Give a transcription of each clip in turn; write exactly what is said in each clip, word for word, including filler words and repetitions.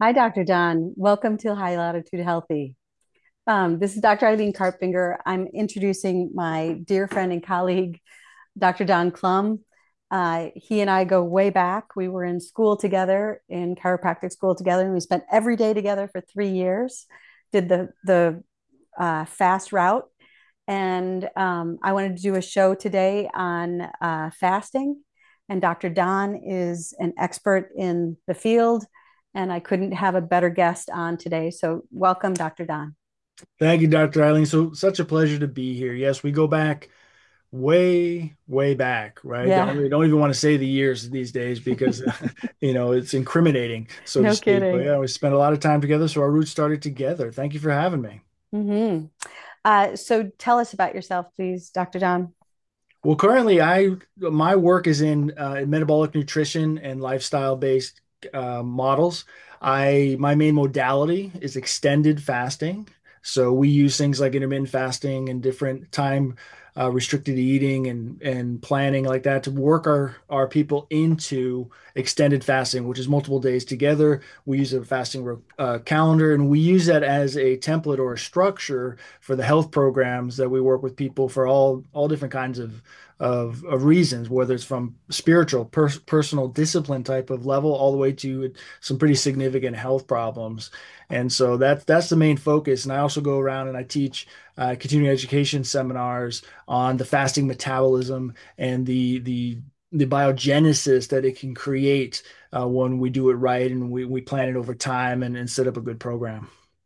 Hi, Doctor John. Welcome to High Latitude Healthy. Um, this is Doctor Eileen Karpfinger. I'm introducing my dear friend and colleague, Doctor Don Klum. Uh, he and I go way back. We were in school together, in chiropractic school together, and we spent every day together for three years. Did the the uh, fast route, and um, I wanted to do a show today on uh, fasting. And Doctor Don is an expert in the field, and I couldn't have a better guest on today. So, welcome, Doctor Don. Thank you, Doctor Eileen. So, such a pleasure to be here. Yes, we go back way, way back, right? Don't, Yeah, we don't even want to say the years these days because, you know, it's incriminating, so to no speak. But kidding. yeah, we spent a lot of time together, so our roots started together. Thank you for having me. hmm Uh, so, tell us about yourself, please, Doctor Don. Well, currently, I my work is in uh, metabolic nutrition and lifestyle based uh, models. I my main modality is extended fasting. So we use things like intermittent fasting and different time uh, restricted eating and and planning like that to work our our people into extended fasting, which is multiple days together. We use a fasting uh, calendar, and we use that as a template or a structure for the health programs that we work with people for all all different kinds of of, of reasons, whether it's from spiritual, per personal discipline type of level, all the way to some pretty significant health problems. And so that's that's the main focus. And I also go around and I teach uh, continuing education seminars on the fasting metabolism and the the the biogenesis that it can create uh, when we do it right and we, we plan it over time and, and set up a good program.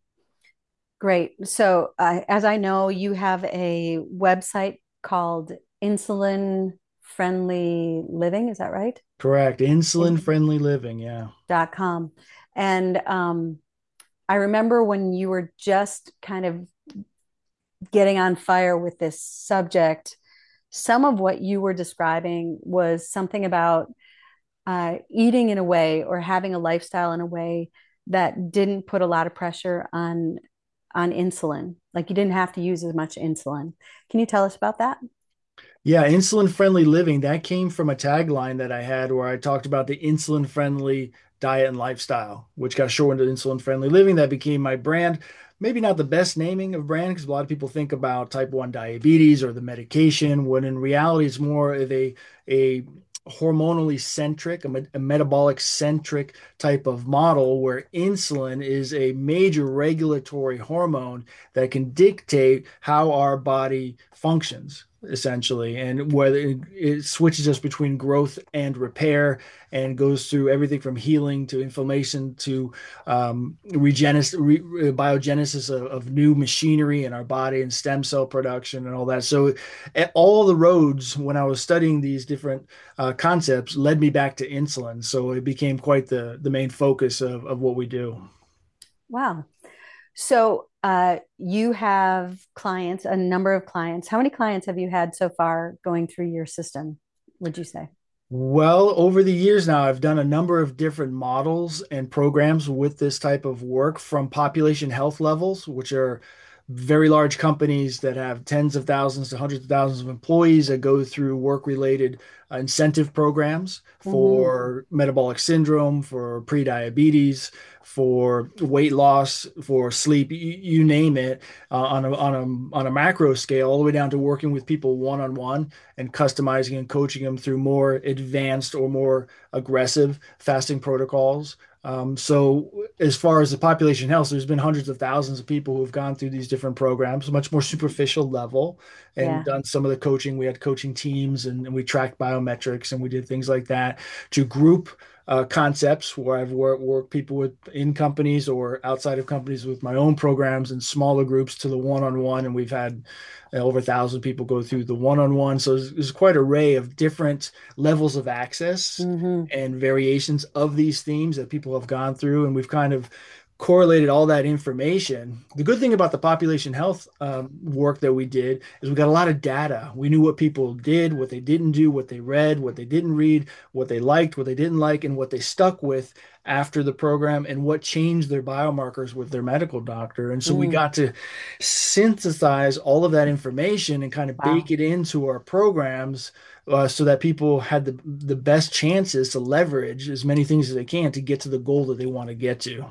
Great. So, uh, as I know, you have a website called Insulin Friendly Living. Is that right? Correct. Insulin In- friendly living. Yeah. dot com. And um, I remember when you were just kind of getting on fire with this subject, some of what you were describing was something about uh, eating in a way or having a lifestyle in a way that didn't put a lot of pressure on on insulin. Like you didn't have to use as much insulin. Can you tell us about that? Yeah, insulin friendly living. That came from a tagline that I had where I talked about the insulin friendly diet and lifestyle, which got shortened to insulin friendly living. That became my brand. Maybe not the best naming of brand because a lot of people think about type one diabetes or the medication, when in reality it's more of a a hormonally centric, a, me- a metabolic centric type of model where insulin is a major regulatory hormone that can dictate how our body functions essentially, and whether it, it switches us between growth and repair and goes through everything from healing to inflammation to um, regenesis, re, biogenesis of, of new machinery in our body and stem cell production and all that. So all the roads when I was studying these different uh, concepts led me back to insulin. So it became quite the, the main focus of, of what we do. Wow. So uh, you have clients, a number of clients. How many clients have you had so far going through your system, would you say? Well, over the years now, I've done a number of different models and programs with this type of work from population health levels, which are very large companies that have tens of thousands to hundreds of thousands of employees that go through work-related uh, incentive programs hmm for metabolic syndrome, for prediabetes, for weight loss, for sleep, you, you name it, uh, on a, on a, on a macro scale, all the way down to working with people one-on-one and customizing and coaching them through more advanced or more aggressive fasting protocols. Um, so, as far as the population health, there's been hundreds of thousands of people who have gone through these different programs, much more superficial level, and Yeah. done some of the coaching. We had coaching teams and, and we tracked biometrics and we did things like that to group uh, concepts where I've worked, worked people with in companies or outside of companies with my own programs and smaller groups to the one-on-one. And we've had uh, over a thousand people go through the one-on-one. So there's, there's quite an array of different levels of access hmm and variations of these themes that people have gone through. And we've kind of correlated all that information. The good thing about the population health um, work that we did is we got a lot of data. We knew what people did, what they didn't do, what they read, what they didn't read, what they liked, what they didn't like, and what they stuck with after the program and what changed their biomarkers with their medical doctor. And so we Mm. got to synthesize all of that information and kind of bake Wow. it into our programs uh, so that people had the the best chances to leverage as many things as they can to get to the goal that they want to get to.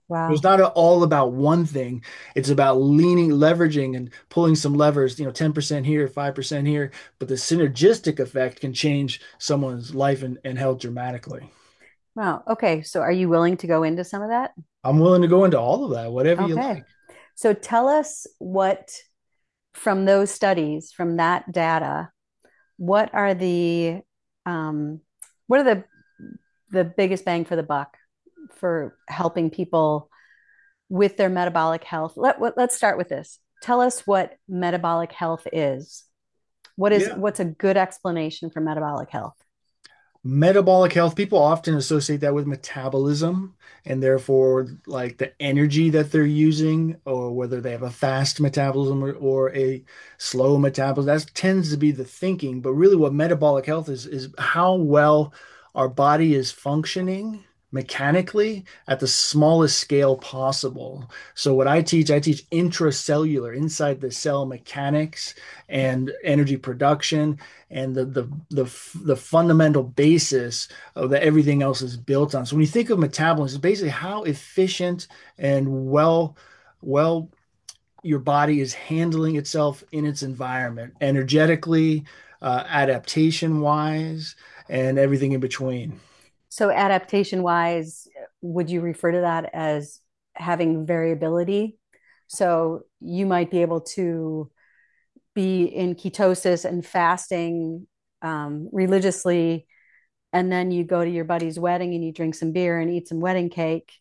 So it's Wow. not all about one thing. It's about leaning, leveraging, and pulling some levers, you know, ten percent here, five percent here. But the synergistic effect can change someone's life and, and health dramatically. Wow. Okay. So are you willing to go into some of that? I'm willing to go into all of that, whatever you Okay. like. So tell us what, from those studies, from that data, what are the um, what are the the biggest bang for the buck for helping people with their metabolic health? Let, let, let's start with this. Tell us what metabolic health is. What is Yeah. what's a good explanation for metabolic health? Metabolic health, people often associate that with metabolism and therefore like the energy that they're using, or whether they have a fast metabolism or, or a slow metabolism. That tends to be the thinking. But really, what metabolic health is, is how well our body is functioning mechanically at the smallest scale possible. So, what I teach, I teach intracellular, inside the cell mechanics and energy production and the the the the fundamental basis of that everything else is built on. So when you think of metabolism, it's basically how efficient and well well your body is handling itself in its environment, energetically, uh, adaptation wise, and everything in between. So adaptation wise, would you refer to that as having variability? So you might be able to be in ketosis and fasting um, religiously, and then you go to your buddy's wedding and you drink some beer and eat some wedding cake,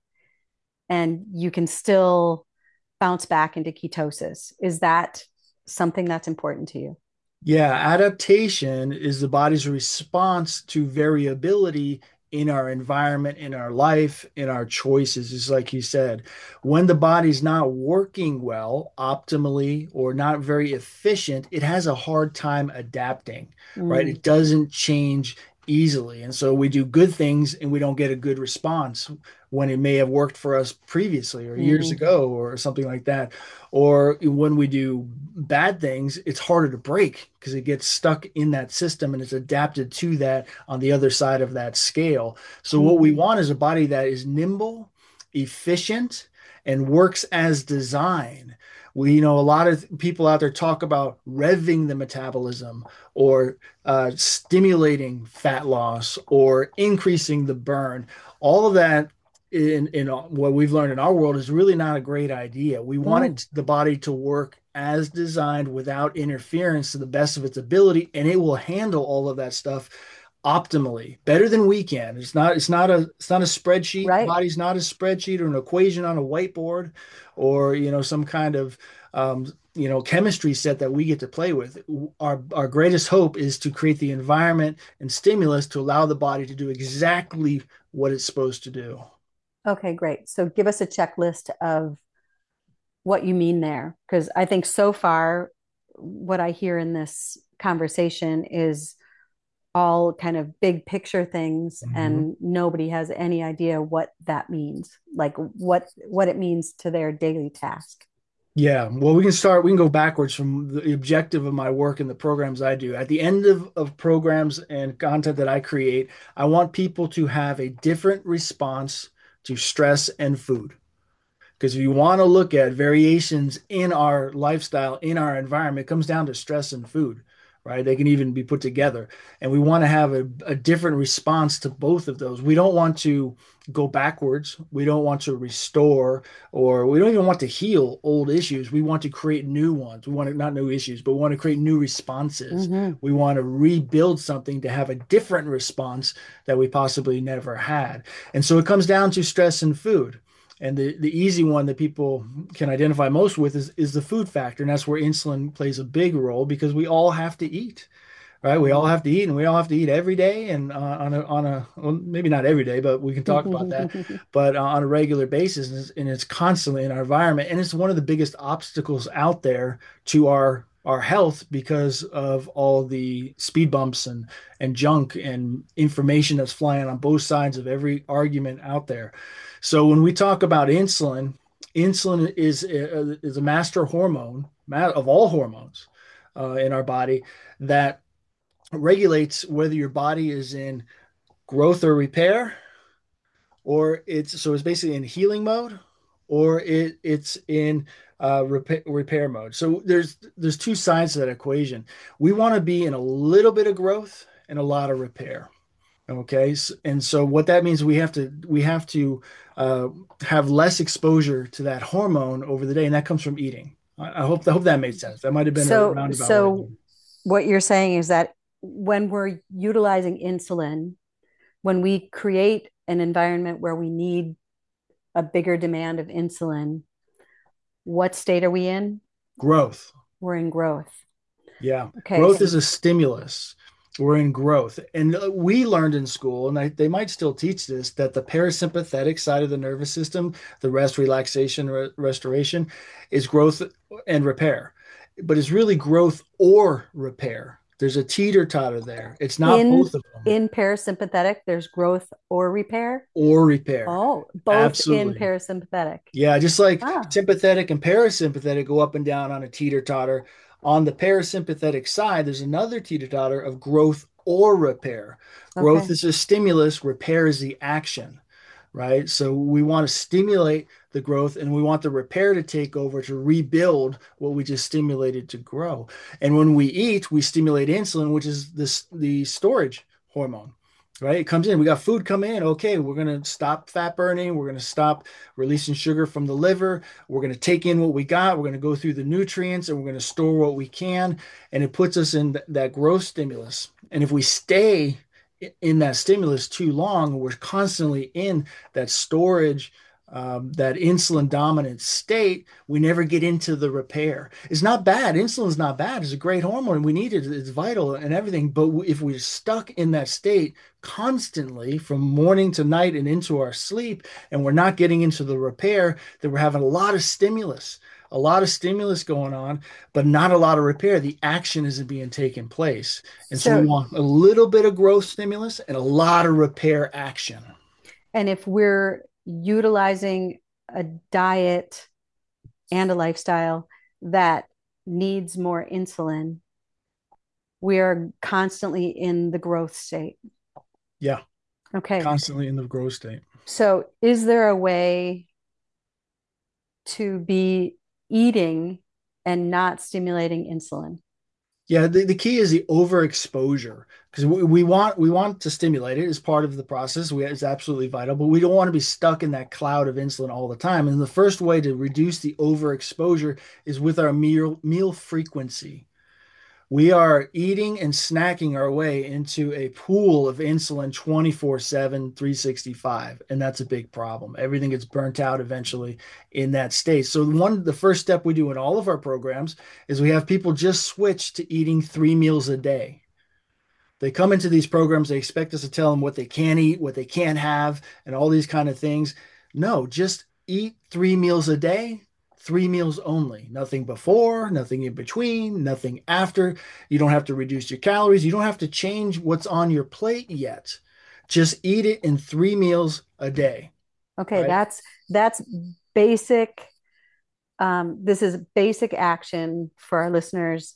and you can still bounce back into ketosis. Is that something that's important to you? Yeah, adaptation is the body's response to variability in our environment, in our life, in our choices. Just like you said, when the body's not working well, optimally, or not very efficient, it has a hard time adapting, right? Mm, It doesn't change easily. And so we do good things and we don't get a good response when it may have worked for us previously or years mm-hmm, ago or something like that. Or when we do bad things, it's harder to break because it gets stuck in that system and it's adapted to that on the other side of that scale. So, what we mm-hmm. want is a body that is nimble, efficient, and works as designed. We, you know, a lot of people out there talk about revving the metabolism or uh, stimulating fat loss or increasing the burn. All of that in in what we've learned in our world is really not a great idea. We want Mm, it the body to work as designed without interference to the best of its ability, and it will handle all of that stuff optimally, better than we can. It's not it's not a it's not a spreadsheet. The right. body's not a spreadsheet or an equation on a whiteboard or you know some kind of um, you know chemistry set that we get to play with. Our our greatest hope is to create the environment and stimulus to allow the body to do exactly what it's supposed to do. Okay, great. So give us a checklist of what you mean there, because I think so far what I hear in this conversation is all kind of big picture things, Mhm. and nobody has any idea what that means, like what what it means to their daily task. Yeah, well, we can start, we can go backwards from the objective of my work and the programs I do. At the end of, of programs and content that I create, I want people to have a different response to stress and food. Because if you want to look at variations in our lifestyle, in our environment, it comes down to stress and food, right? They can even be put together. And we want to have a, a different response to both of those. We don't want to go backwards. We don't want to restore, or we don't even want to heal old issues. We want to create new ones. We want to, not new issues, but we want to create new responses. Mm-hmm. We want to rebuild something to have a different response that we possibly never had. And so it comes down to stress and food. And the, the easy one that people can identify most with is, is the food factor. And that's where insulin plays a big role because we all have to eat, right? We all have to eat and we all have to eat every day and uh, on a, on a, well, maybe not every day, but we can talk about that, Mm-hmm. but uh, on a regular basis. And it's, and it's constantly in our environment. And it's one of the biggest obstacles out there to our our health because of all the speed bumps and and junk and information that's flying on both sides of every argument out there. So when we talk about insulin, insulin is a, is a master hormone of all hormones uh, in our body that regulates whether your body is in growth or repair, or it's so it's basically in healing mode, or it it's in uh, repair, repair mode. So there's there's two sides to that equation. We want to be in a little bit of growth and a lot of repair. Okay, and so what that means, we have to we have to uh, have less exposure to that hormone over the day, and that comes from eating. I, I hope I hope that made sense. That might have been a So, roundabout way of so doing what you're saying is that when we're utilizing insulin, when we create an environment where we need a bigger demand of insulin, what state are we in? growth. We're in growth. Yeah, Okay. growth So is a stimulus. We're in growth, and uh, we learned in school, and I, they might still teach this, that the parasympathetic side of the nervous system, the rest, relaxation, re restoration, is growth and repair, but it's really growth or repair. There's a teeter-totter there. It's not in both of them. in parasympathetic, there's growth or repair. Or repair. Oh, both in Absolutely. parasympathetic. Yeah, just like Ah, sympathetic and parasympathetic go up and down on a teeter-totter. On the parasympathetic side, there's another teeter-totter of growth or repair. Growth okay. is a stimulus, repair is the action, right? So we want to stimulate the growth and we want the repair to take over to rebuild what we just stimulated to grow. And when we eat, we stimulate insulin, which is this the storage hormone. Right? It comes in. We got food coming in. Okay, we're going to stop fat burning. We're going to stop releasing sugar from the liver. We're going to take in what we got. We're going to go through the nutrients and we're going to store what we can. And it puts us in th- that growth stimulus. And if we stay in that stimulus too long, we're constantly in that storage, um, that insulin dominant state, we never get into the repair. It's not bad. Insulin's not bad. It's a great hormone. We need it. It's vital and everything. But if we're stuck in that state constantly from morning to night and into our sleep, and we're not getting into the repair, then we're having a lot of stimulus. A lot of stimulus going on, but not a lot of repair. The action isn't being taken place. And so we So, want a little bit of growth stimulus and a lot of repair action. and if we're utilizing a diet and a lifestyle that needs more insulin, we are constantly in the growth state. Yeah, Okay. constantly in the growth state. So, is there a way to be eating and not stimulating insulin? Yeah, the, the key is the overexposure because we, we want we want to stimulate it as part of the process. We, it's absolutely vital, but we don't want to be stuck in that cloud of insulin all the time. And the first way to reduce the overexposure is with our meal meal frequency. We are eating and snacking our way into a pool of insulin twenty-four seven, three sixty-five, and that's a big problem. Everything gets burnt out eventually in that state. So one the first step we do in all of our programs is we have people just switch to eating three meals a day. They come into these programs, they expect us to tell them what they can eat, what they can't have, and all these kind of things. No, just eat three meals a day, three meals only. Nothing before, nothing in between, nothing after. You don't have to reduce your calories. You don't have to change what's on your plate yet. Just eat it in three meals a day, Okay, right? that's that's basic. Um, this is basic action for our listeners.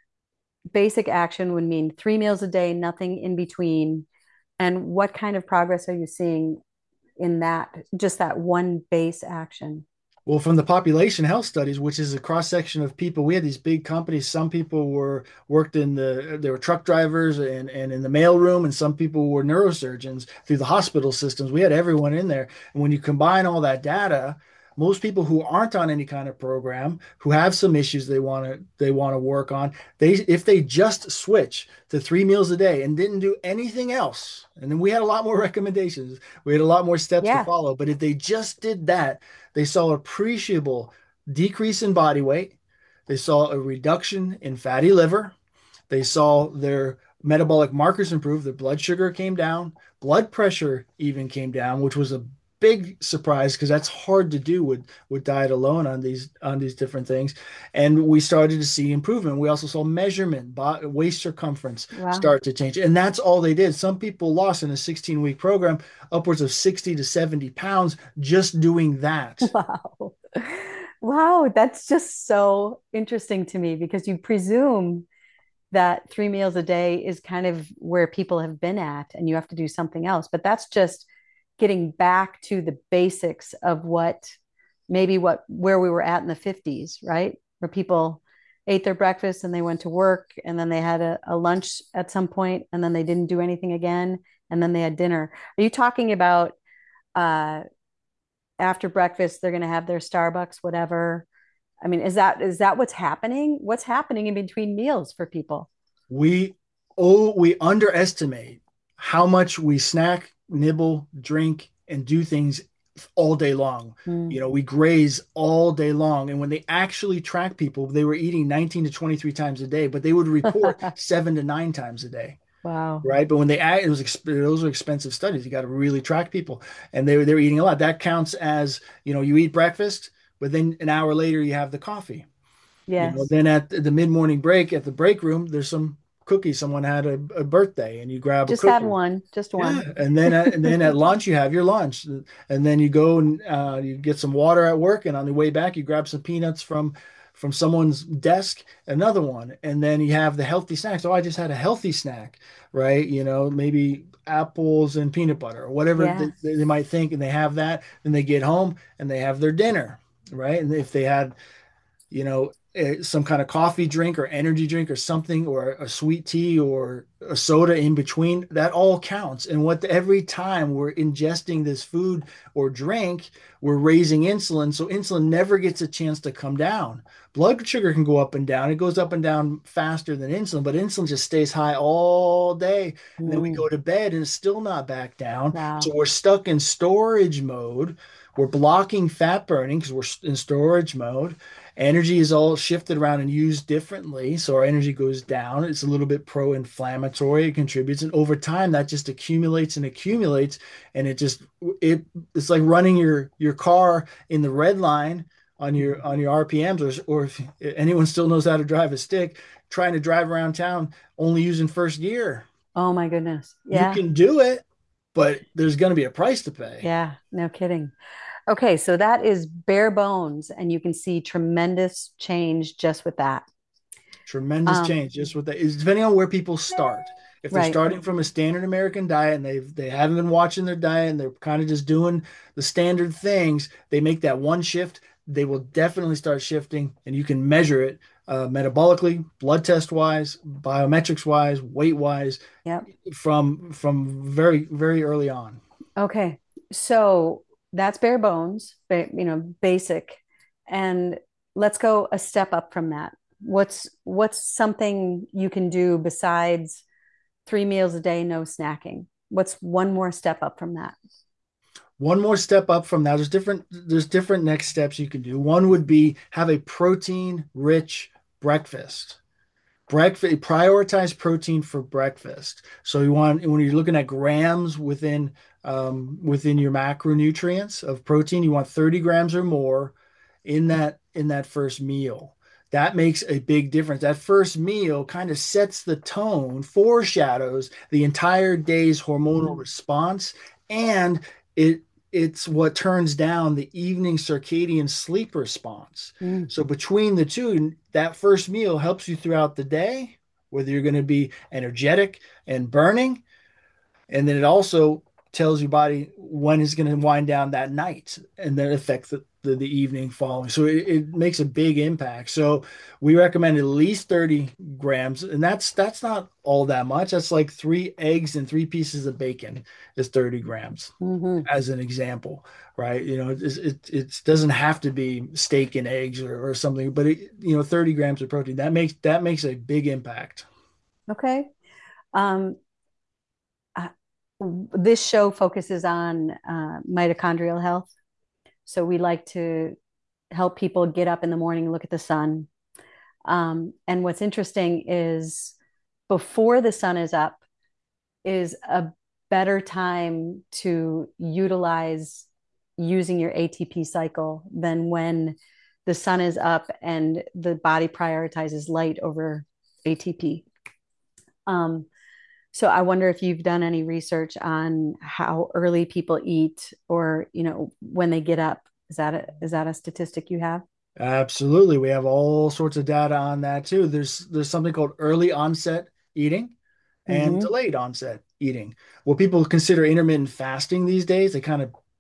Basic action would mean three meals a day, nothing in between. And what kind of progress are you seeing in that, just that one base action? Well, from the population health studies, which is a cross section of people, we had these big companies. Some people were worked in the, they were truck drivers and, and in the mailroom, and some people were neurosurgeons through the hospital systems. We had everyone in there. And when you combine all that data, most people who aren't on any kind of program, who have some issues they want to they want to work on, they if they just switch to three meals a day and didn't do anything else, and then we had a lot more recommendations, we had a lot more steps to Yeah. follow. But if they just did that, they saw appreciable decrease in body weight. They saw a reduction in fatty liver. They saw their metabolic markers improve. Their blood sugar came down. Blood pressure even came down, which was a big surprise because that's hard to do with with diet alone on these on these different things. And we started to see improvement. We also saw measurement, waist circumference Wow. start to change. And that's all they did. Some people lost in a sixteen week program upwards of sixty to seventy pounds just doing that. Wow. Wow. That's just so interesting to me because you presume that three meals a day is kind of where people have been at and you have to do something else. But that's just getting back to the basics of what maybe what where we were at in the fifties, right? Where people ate their breakfast and they went to work and then they had a, a lunch at some point and then they didn't do anything again and then they had dinner. Are you talking about uh, after breakfast they're going to have their Starbucks, whatever? I mean, is that is that what's happening? What's happening in between meals for people? We oh we underestimate how much we snack, nibble, drink, and do things all day long. Mm. You know, we graze all day long. And when they actually track people, they were eating nineteen to twenty-three times a day, but they would report seven to nine times a day. Wow. Right. But when they add, it was exp- those are expensive studies. You got to really track people. And they were they were eating a lot. That counts as, you know, you eat breakfast, but then an hour later you have the coffee. You know, Yes. then at the mid-morning break at the break room, there's some cookies. Someone had a, a birthday and you grab a Just had cookie. one, just Yeah. one. And then at, and then at lunch, you have your lunch. And then you go and uh, you get some water at work. And on the way back, you grab some peanuts from from someone's desk, another one. And then you have the healthy snacks. Oh, I just had a healthy snack, right? You know, maybe apples and peanut butter or whatever they, Yes. they might think. And they have that. Then they get home and they have their dinner, right? And if they had you know, eh, some kind of coffee drink or energy drink or something, or a sweet tea or a soda in between, that all counts. And what every time we're ingesting this food or drink, we're raising insulin. So insulin never gets a chance to come down. Blood sugar can go up and down. It goes up and down faster than insulin, but insulin just stays high all day. And then we Mm. go to bed and it's still not back down. So Wow. we're stuck in storage mode. We're blocking fat burning because we're in storage mode. Energy is all shifted around and used differently. So our energy goes down. It's a little bit pro-inflammatory. It contributes. And over time, that just accumulates and accumulates. And it just it it's like running your your car in the red line on your on your R P Ms, or, or if anyone still knows how to drive a stick, trying to drive around town only using first gear. Oh my goodness. You Yeah. can do it, but there's going to be a price to pay. Yeah. No kidding. Okay, so that is bare bones, and you can see tremendous change just with that. Tremendous Um, change just with that is depending on where people start. If they're right. starting from a standard American diet and they've they haven't been watching their diet and they're kind of just doing the standard things, they make that one shift, they will definitely start shifting, and you can measure it uh, metabolically, blood test wise, biometrics wise, weight wise, Yep. from from very very early on. Okay. So that's bare bones, ba- you know, basic. And let's go a step up from that. What's what's something you can do besides three meals a day, no snacking? What's one more step up from that? One more step up from that, there's different there's different next steps you can do. One would be have a protein rich breakfast. Breakfast, prioritize protein for breakfast. So you want when you're looking at grams within um, within your macronutrients of protein, you want thirty grams or more in that in that first meal. That makes a big difference. That first meal kind of sets the tone, foreshadows the entire day's hormonal Mm, response, and it it's what turns down the evening circadian sleep response. mm, So between the two, that first meal helps you throughout the day, whether you're going to be energetic and burning, and then it also tells your body when it's going to wind down that night, and then affects the, the, the evening following. So it, it makes a big impact. So we recommend at least thirty grams, and that's that's not all that much. That's like three eggs and three pieces of bacon is thirty grams mhm. as an example, right? You know, it, it, it doesn't have to be steak and eggs or, or something, but it, you know, thirty grams of protein, that makes that makes a big impact. Okay. Um, uh, this show focuses on uh, mitochondrial health. So we like to help people get up in the morning, look at the sun. Um, and what's interesting is before the sun is up is a better time to utilize using your A T P cycle than when the sun is up and the body prioritizes light over A T P. Um, so I wonder if you've done any research on how early people eat or, you know, when they get up. Is that a, is that a statistic you have? Absolutely. We have all sorts of data on that too. There's there's something called early onset eating and Mm-hmm. delayed onset eating. What people consider intermittent fasting these days, they kind of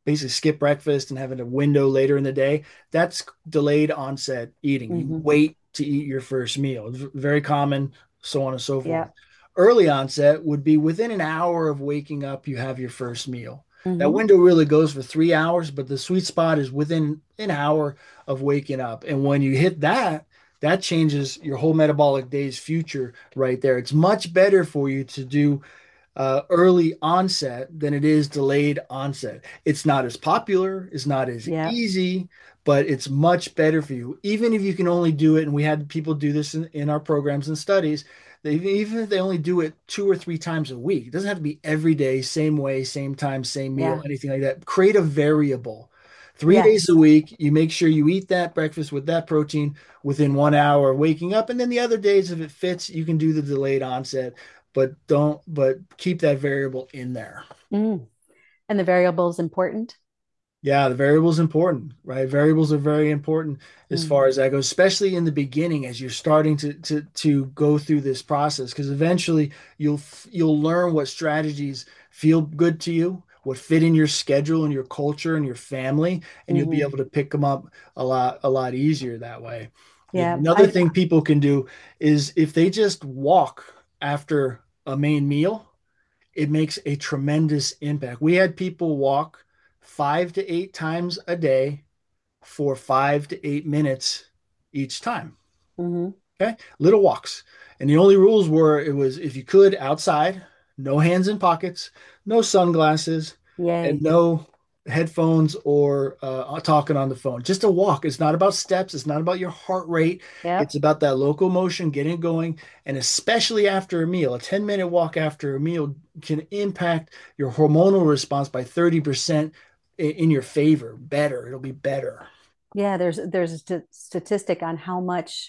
basically skip breakfast and having a window later in the day, that's delayed onset eating. You Hmm. wait to eat your first meal. Very common, so on and so forth. Yeah. Early onset would be within an hour of waking up, you have your first meal. That Hmm. window really goes for three hours, but the sweet spot is within an hour of waking up. And when you hit that, that changes your whole metabolic day's future right there. It's much better for you to do uh, early onset than it is delayed onset. It's not as popular, it's not as Yeah. easy, but it's much better for you. Even if you can only do it, and we had people do this in, in our programs and studies, they, even if they only do it two or three times a week, it doesn't have to be every day, same way, same time, same meal, Yeah. anything like that. Create a variable. Three days a Yes. week, you make sure you eat that breakfast with that protein within one hour of waking up. And then the other days, if it fits, you can do the delayed onset, but don't, but keep that variable in there. Mm. And the variable is important. Yeah, the variable is important, right? Variables are very important as Mm. far as that goes, especially in the beginning as you're starting to to to go through this process, because eventually you'll you'll learn what strategies feel good to you, what fit in your schedule and your culture and your family, and you'll be Hmm. able to pick them up a lot a lot easier that way. You know, Yeah. another I. thing people can do is if they just walk after a main meal, it makes a tremendous impact. We had people walk five to eight times a day for five to eight minutes each time. Hmm. Okay. Little walks. And the only rules were it was if you could outside, no hands in pockets, no sunglasses, and Yay. no headphones or uh, talking on the phone. Just a walk. It's not about steps. It's not about your heart rate. It's Yep. about that locomotion, getting going. And especially after a meal, a ten minute walk after a meal can impact your hormonal response by thirty percent in your favor. Better. It'll be better. Yeah. There's there's a st- statistic on how much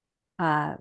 uh,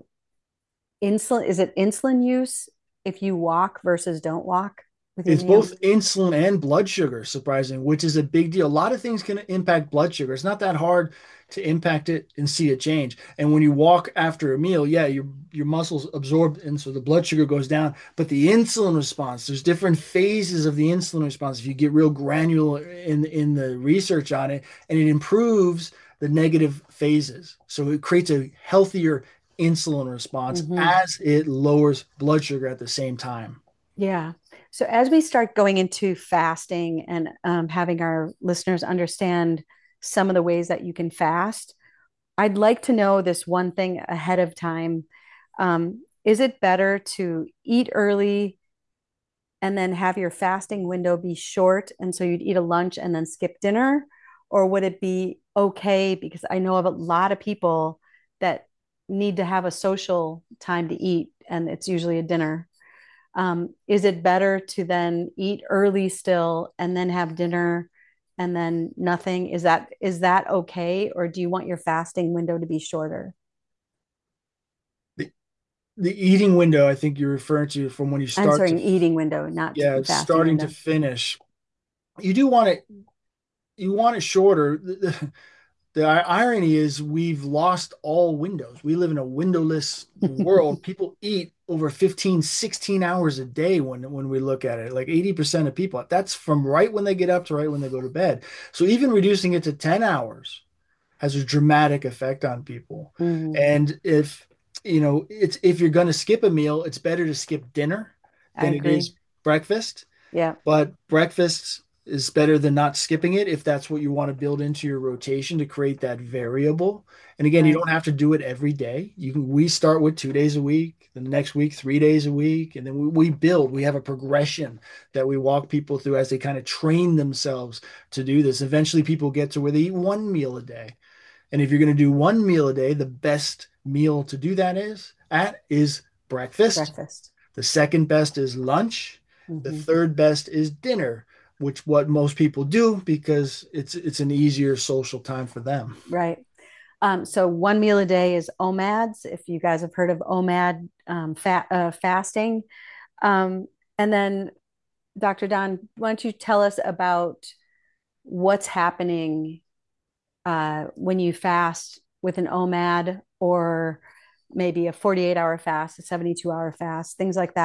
insulin is it insulin use if you walk versus don't walk with your It's meal. both insulin and blood sugar, surprising, which is a big deal. A lot of things can impact blood sugar. It's not that hard to impact it and see a change. And when you walk after a meal, yeah, your your muscles absorb, and so the blood sugar goes down. But the insulin response, there's different phases of the insulin response. If you get real granular in in the research on it, and it improves the negative phases. So it creates a healthier insulin response Hmm. as it lowers blood sugar at the same time. Yeah. So as we start going into fasting and um, having our listeners understand some of the ways that you can fast, I'd like to know this one thing ahead of time. Um, is it better to eat early and then have your fasting window be short? And so you'd eat a lunch and then skip dinner? Or would it be okay? Because I know of a lot of people that need to have a social time to eat, and it's usually a dinner. Um, is it better to then eat early still and then have dinner and then nothing? Is that is that okay? Or do you want your fasting window to be shorter? The, the eating window, I think you're referring to from when you I'm start sorry, to, an eating window, not yeah, it's fasting starting to window. finish. You do want it, you want it shorter. The, the, the irony is we've lost all windows. We live in a windowless world. People eat over fifteen, sixteen hours a day when when we look at it. Like eighty percent of people. That's from right when they get up to right when they go to bed. So even reducing it to ten hours has a dramatic effect on people. Mhm. And if you know, it's if you're going to skip a meal, it's better to skip dinner I than it agree. is breakfast. Yeah, But breakfast is better than not skipping it if that's what you want to build into your rotation to create that variable. And again, you right. don't have to do it every day. You can we start with two days a week, then the next week three days a week, and then we, we build. We have a progression that we walk people through as they kind of train themselves to do this. Eventually, people get to where they eat one meal a day. And if you're going to do one meal a day, the best meal to do that is at is breakfast. Breakfast. The second best is lunch. The Hmm. third best is dinner, which what most people do because it's it's an easier social time for them. Right. Um, so one meal a day is O M A Ds. If you guys have heard of O M A D um, fat, uh, fasting, um, and then Doctor Don, why don't you tell us about what's happening uh, when you fast with an O M A D or maybe a forty-eight hour fast, a seventy-two hour fast, things like that.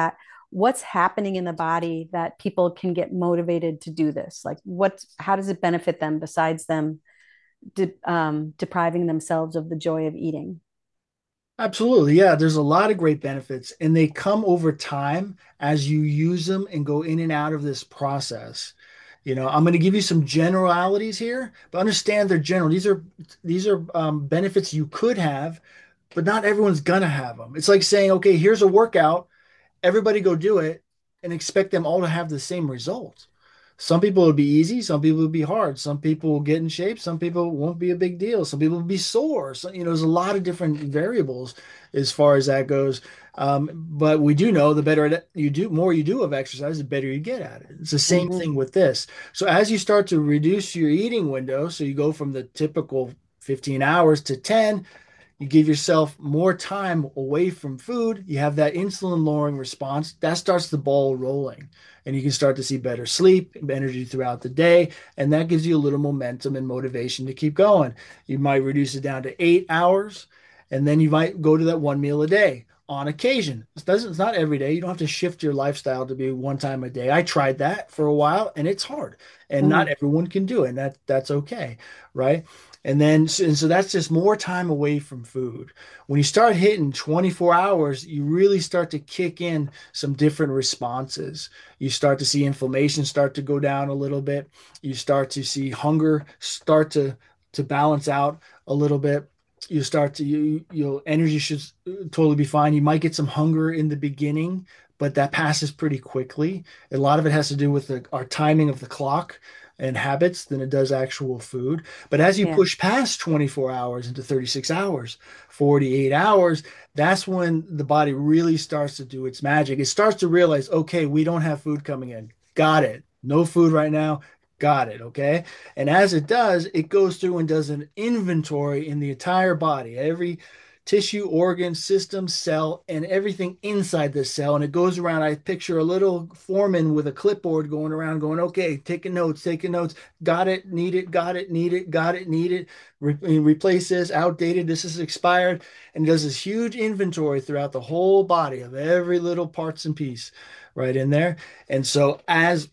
what's happening in the body that people can get motivated to do this? Like, what, how does it benefit them besides them de- um, depriving themselves of the joy of eating? Absolutely. Yeah, there's a lot of great benefits, and they come over time as you use them and go in and out of this process. You know, I'm going to give you some generalities here, but understand they're general. These are these are um, benefits you could have, but not everyone's gonna have them. It's like saying, okay, here's a workout, everybody go do it and expect them all to have the same result. Some people will be easy, some people will be hard, some people will get in shape, some people won't be a big deal, some people will be sore. So, you know, there's a lot of different variables as far as that goes. Um, but we do know the better you do, more you do of exercise, the better you get at it. It's the same Mm-hmm. thing with this. So as you start to reduce your eating window, so you go from the typical fifteen hours to ten, you give yourself more time away from food. You have that insulin lowering response. That starts the ball rolling. And you can start to see better sleep, energy throughout the day. And that gives you a little momentum and motivation to keep going. You might reduce it down to eight hours. And then you might go to that one meal a day on occasion. It doesn't, it's not every day. You don't have to shift your lifestyle to be one time a day. I tried that for a while and it's hard. And not Mm-hmm. everyone can do it. And that that's okay. Right. And then, and so that's just more time away from food. When you start hitting twenty-four hours, you really start to kick in some different responses. You start to see inflammation start to go down a little bit. You start to see hunger start to to balance out a little bit. You start to you your energy should totally be fine. You might get some hunger in the beginning, but that passes pretty quickly. A lot of it has to do with the, our timing of the clock and habits than it does actual food. But as you Yeah. push past twenty-four hours into thirty-six hours, forty-eight hours, that's when the body really starts to do its magic. It starts to realize, okay, we don't have food coming in. Got it. No food right now. Got it. Okay. And as it does, it goes through and does an inventory in the entire body, every tissue, organ, system, cell, and everything inside the cell. And it goes around. I picture a little foreman with a clipboard going around, going, okay, taking notes, taking notes. Got it, need it, got it, need it, got it, need it. Re- replace this, outdated, this is expired. And it does this huge inventory throughout the whole body of every little parts and piece right in there. And so as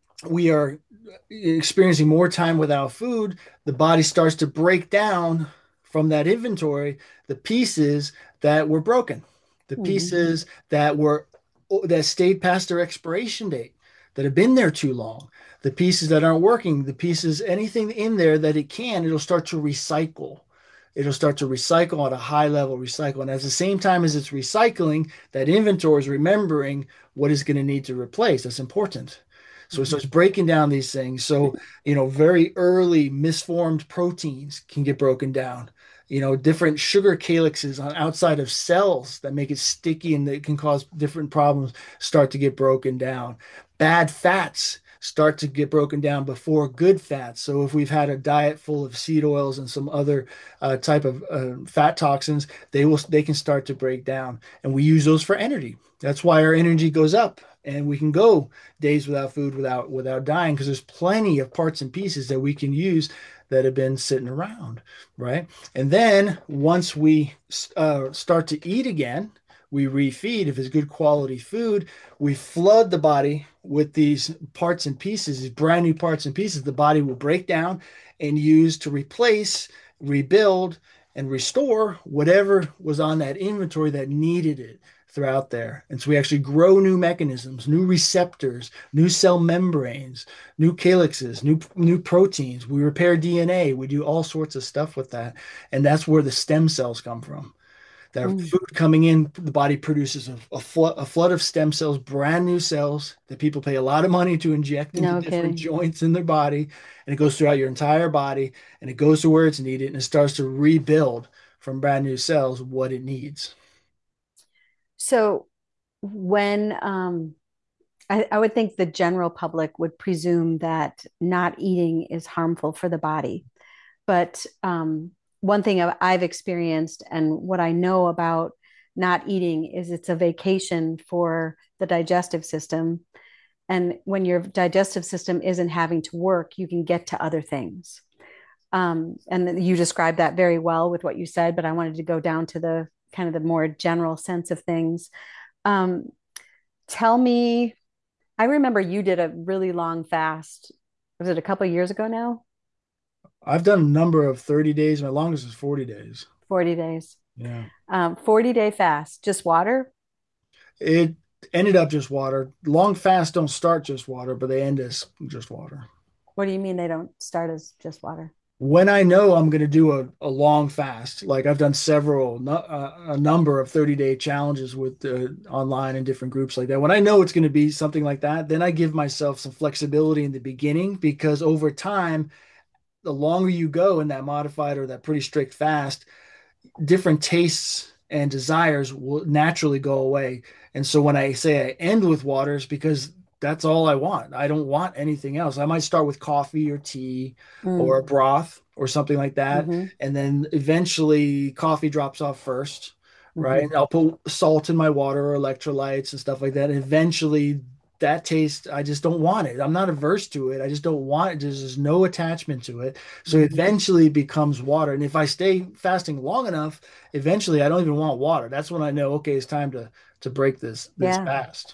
we are experiencing more time without food, the body starts to break down from that inventory the pieces that were broken, the Mm-hmm. pieces that were that stayed past their expiration date, that have been there too long, the pieces that aren't working, the pieces, anything in there that it can, it'll start to recycle. It'll start to recycle at a high level, recycle. And at the same time as it's recycling, that inventory is remembering what is going to need to replace. That's important. So it Mm-hmm. starts breaking down these things. So, you know, very early misformed proteins can get broken down. You know, different sugar calyxes on outside of cells that make it sticky and that can cause different problems start to get broken down. Bad fats start to get broken down before good fats. So if we've had a diet full of seed oils and some other uh, type of uh, fat toxins, they will they can start to break down, and we use those for energy. That's why our energy goes up, and we can go days without food without without dying because there's plenty of parts and pieces that we can use that have been sitting around, right? And then once we uh, start to eat again, we refeed. If it's good quality food, we flood the body with these parts and pieces, these brand new parts and pieces. The body will break down and use to replace, rebuild, and restore whatever was on that inventory that needed it throughout there. And so we actually grow new mechanisms, new receptors, new cell membranes, new calyxes, new new proteins. We repair D N A. We do all sorts of stuff with that. And that's where the stem cells come from. That Mm. food coming in, the body produces a, a, flood, a flood of stem cells, brand new cells that people pay a lot of money to inject into No different kidding. joints in their body. And it goes throughout your entire body and it goes to where it's needed and it starts to rebuild from brand new cells what it needs. So when um, I, I would think the general public would presume that not eating is harmful for the body. But um, one thing I've I've experienced and what I know about not eating is it's a vacation for the digestive system. And when your digestive system isn't having to work, you can get to other things. Um, and you described that very well with what you said, but I wanted to go down to the kind of the more general sense of things. Um, Tell me, I remember you did a really long fast. Was it a couple of years ago now? I've done a number of thirty days. My longest is forty days. forty days. Yeah. Um, forty day fast, just water? It ended up just water. Long fasts don't start just water, but they end as just water. What do you mean they don't start as just water? When I know I'm going to do a, a long fast, like I've done several, no, uh, a number of thirty day challenges with uh, online and different groups like that. When I know it's going to be something like that, then I give myself some flexibility in the beginning because over time, the longer you go in that modified or that pretty strict fast, different tastes and desires will naturally go away. And so when I say I end with waters, because that's all I want. I don't want anything else. I might start with coffee or tea or Mm, a broth or something like that. hmm And then eventually coffee drops off first, right? hmm And I'll put salt in my water or electrolytes and stuff like that. And eventually that taste, I just don't want it. I'm not averse to it. I just don't want it. There's just no attachment to it. So hmm eventually it becomes water. And if I stay fasting long enough, eventually I don't even want water. That's when I know, okay, it's time to to break this this Yeah. fast.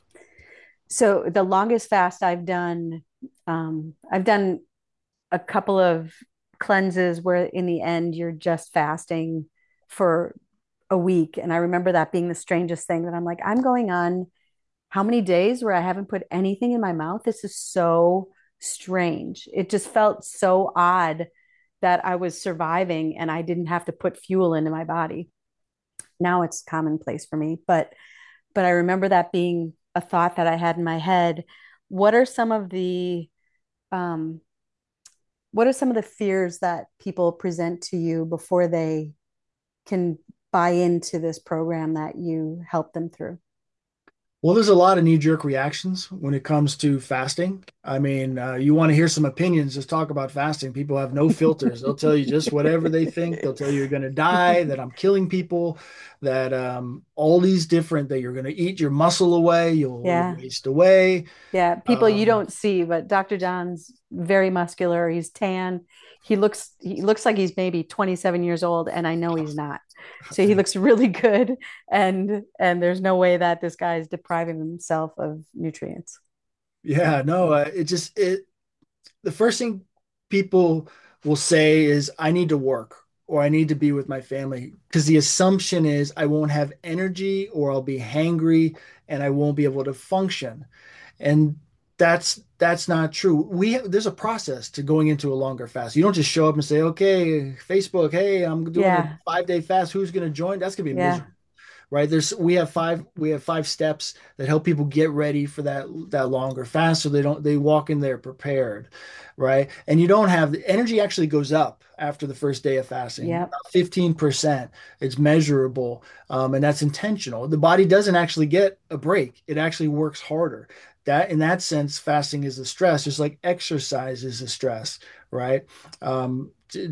So the longest fast I've done, um, I've done a couple of cleanses where in the end you're just fasting for a week. And I remember that being the strangest thing that I'm like, I'm going on how many days where I haven't put anything in my mouth? This is so strange. It just felt so odd that I was surviving and I didn't have to put fuel into my body. Now it's commonplace for me, but but I remember that being a thought that I had in my head. What are some of the um, what are some of the fears that people present to you before they can buy into this program that you help them through? Well, there's a lot of knee-jerk reactions when it comes to fasting. I mean, uh, you want to hear some opinions, just talk about fasting. People have no filters. They'll tell you just whatever they think. They'll tell you you're going to die, that I'm killing people, that um, all these different, that you're going to eat your muscle away, you'll, you'll Yeah. waste away. Yeah, people you Um, don't see, but doctor John's very muscular. He's tan. He looks he looks like he's maybe twenty-seven years old, and I know he's not. So he looks really good, and and there's no way that this guy is depriving himself of nutrients. yeah, no, uh, it just it the first thing people will say is, I need to work or I need to be with my family because the assumption is I won't have energy or I'll be hangry and I won't be able to function. And that's that's not true. We there's a process to going into a longer fast. You don't just show up and say, "Okay, Facebook, hey, I'm doing a Yeah, five day fast. Who's going to join?" That's going to be yeah. miserable, right? There's we have five we have five steps that help people get ready for that that longer fast so they don't they walk in there prepared, right? And you don't have the energy actually goes up after the first day of fasting, Yep. about fifteen percent. It's measurable, um, and that's intentional. The body doesn't actually get a break. It actually works harder. That in that sense, fasting is a stress, just like exercise is a stress, right? Um,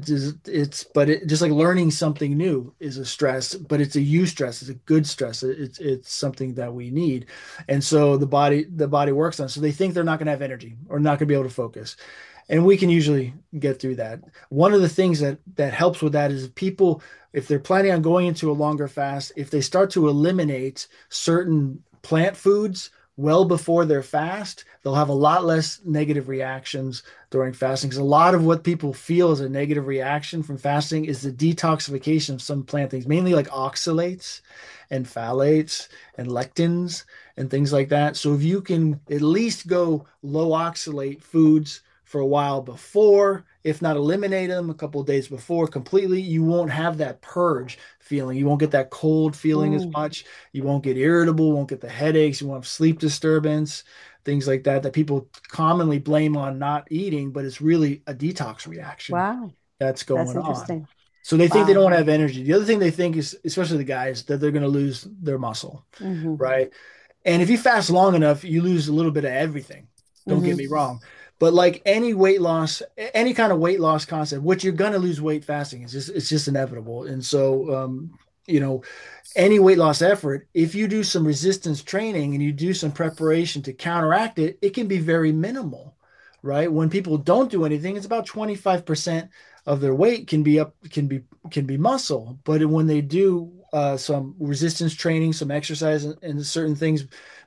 it's but it just like learning something new is a stress, but it's a you stress, it's a good stress, it's it's something that we need. And so the body the body works on it. So they think they're not going to have energy or not going to be able to focus, and we can usually get through that. One of the things that that helps with that is if people, if they're planning on going into a longer fast, if they start to eliminate certain plant foods well before their fast, they'll have a lot less negative reactions during fasting. Because a lot of what people feel as a negative reaction from fasting is the detoxification of some plant things, mainly like oxalates and phthalates and lectins and things like that. So if you can at least go low oxalate foods for a while before, if not eliminate them a couple of days before completely, you won't have that purge feeling. You won't get that cold feeling as Mm, much. You won't get irritable, won't get the headaches, you won't have sleep disturbance, things like that, that people commonly blame on not eating, but it's really a detox reaction wow, that's that's going on. interesting. So they think they Wow. don't have energy. The other thing they think is, especially the guys, that they're going to lose their muscle, hmm right? And if you fast long enough, you lose a little bit of everything. Don't get hmm me wrong. But like any weight loss, any kind of weight loss concept, what you're gonna lose weight fasting is just it's just inevitable. And so um, you know, any weight loss effort, if you do some resistance training and you do some preparation to counteract it, it can be very minimal, right? When people don't do anything, it's about twenty-five percent of their weight can be up can be can be muscle. But when they do uh, some resistance training, some exercise and, and certain things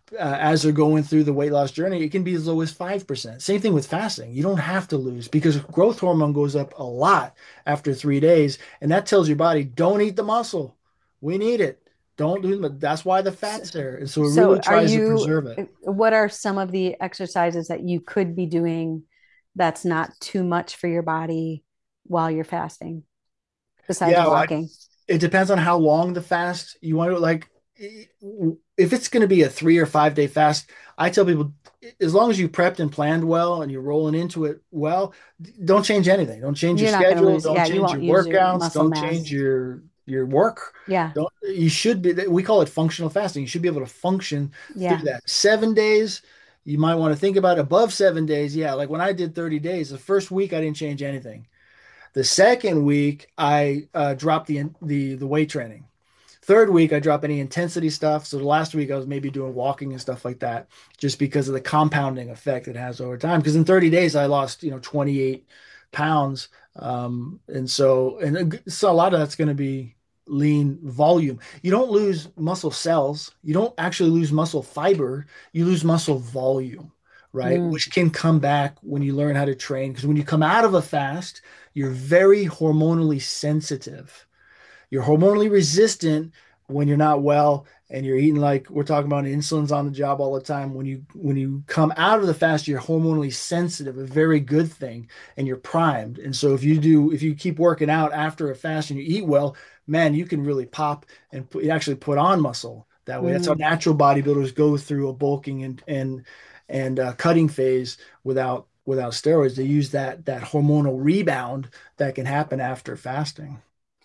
uh, as they're going through the weight loss journey, it can be as low as five percent. Same thing with fasting. You don't have to lose because growth hormone goes up a lot after three days. And that tells your body, don't eat the muscle. We need it. Don't do it. That's why the So, fat's there. And so it so really are tries to you, preserve it. what are some of the exercises that you could be doing that's not too much for your body while you're fasting, besides Yeah, I, walking? it depends on how long the fast you want to like. If it's going to be a three or five day fast, I tell people as long as you prepped and planned well and you're rolling into it well, don't change anything. Don't change your You're not going to schedule. lose. Don't Yeah, you change won't your use your workouts. muscle Don't change mass. your your work. Yeah, Don't you should be we call it functional fasting. You should be able to function through yeah. that. Seven days, you might want to think about above seven days. Yeah, like when I did thirty days, the first week I didn't change anything. The second week, I uh, dropped the the the weight training. Third week, I dropped any intensity stuff. So the last week, I was maybe doing walking and stuff like that, just because of the compounding effect it has over time. Because in thirty days, I lost you know twenty-eight pounds, um, and so and so a lot of that's going to be lean volume. You don't lose muscle cells. You don't actually lose muscle fiber. You lose muscle volume, right? Mm, Which can come back when you learn how to train. Because when you come out of a fast, you're very hormonally sensitive. You're hormonally resistant when you're not well and you're eating like we're talking about insulin's on the job all the time. When you when you come out of the fast, you're hormonally sensitive, a very good thing, and you're primed. And so if you do if you keep working out after a fast and you eat well, man, you can really pop and put, actually put on muscle that way. That's how mm. natural bodybuilders go through a bulking and and and uh, cutting phase without without steroids. They use that that hormonal rebound that can happen after fasting.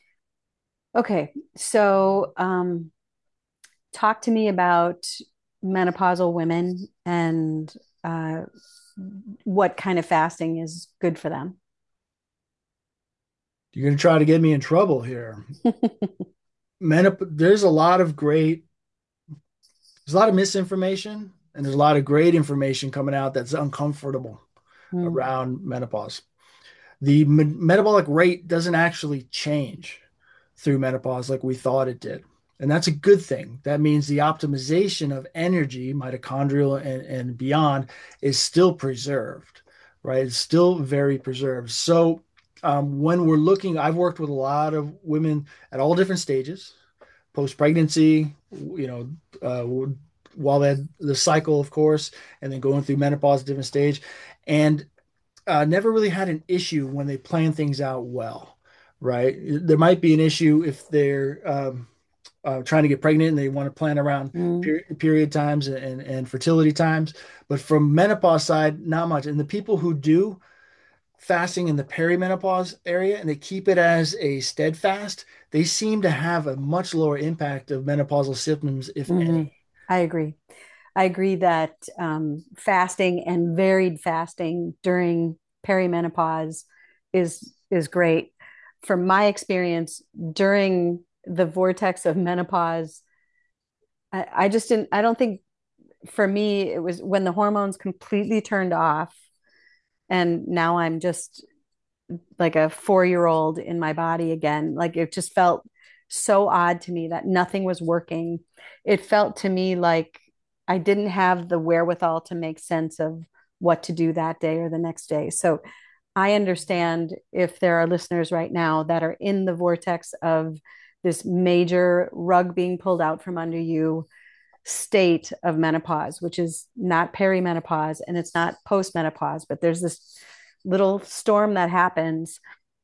Okay, so um, talk to me about menopausal women and uh, what kind of fasting is good for them. You're going to try to get me in trouble here. Menop- there's a lot of great, there's a lot of misinformation and there's a lot of great information coming out that's uncomfortable Mm, around menopause. The me- metabolic rate doesn't actually change through menopause like we thought it did. And that's a good thing. That means the optimization of energy, mitochondrial and, and beyond, is still preserved, right? It's still very preserved. So um, when we're looking, I've worked with a lot of women at all different stages, post-pregnancy, you know, uh, while they had the cycle, of course, and then going through menopause, different stage. And uh, never really had an issue when they plan things out well, right? There might be an issue if they're um, uh, trying to get pregnant and they want to plan around mm, period, period times and, and fertility times. But from menopause side, not much. And the people who do fasting in the perimenopause area and they keep it as a steadfast, they seem to have a much lower impact of menopausal symptoms, if hmm. any. I agree. I agree that um, fasting and varied fasting during perimenopause is is great. From my experience during the vortex of menopause, I, I just didn't. I don't think for me it was when the hormones completely turned off, and now I'm just like a four year old in my body again. Like it just felt so odd to me that nothing was working. It felt to me like I didn't have the wherewithal to make sense of what to do that day or the next day. So I understand if there are listeners right now that are in the vortex of this major rug being pulled out from under you state of menopause, which is not perimenopause and it's not postmenopause, but there's this little storm that happens.